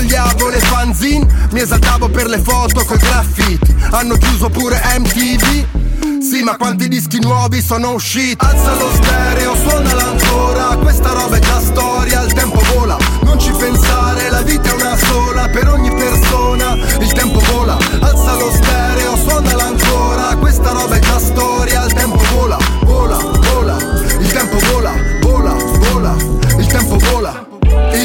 sfogliavo le fanzine, mi esaltavo per le foto coi graffiti. Hanno chiuso pure MTV. Sì, ma quanti dischi nuovi sono usciti? Alza lo stereo, suonala ancora, questa roba è già storia, il tempo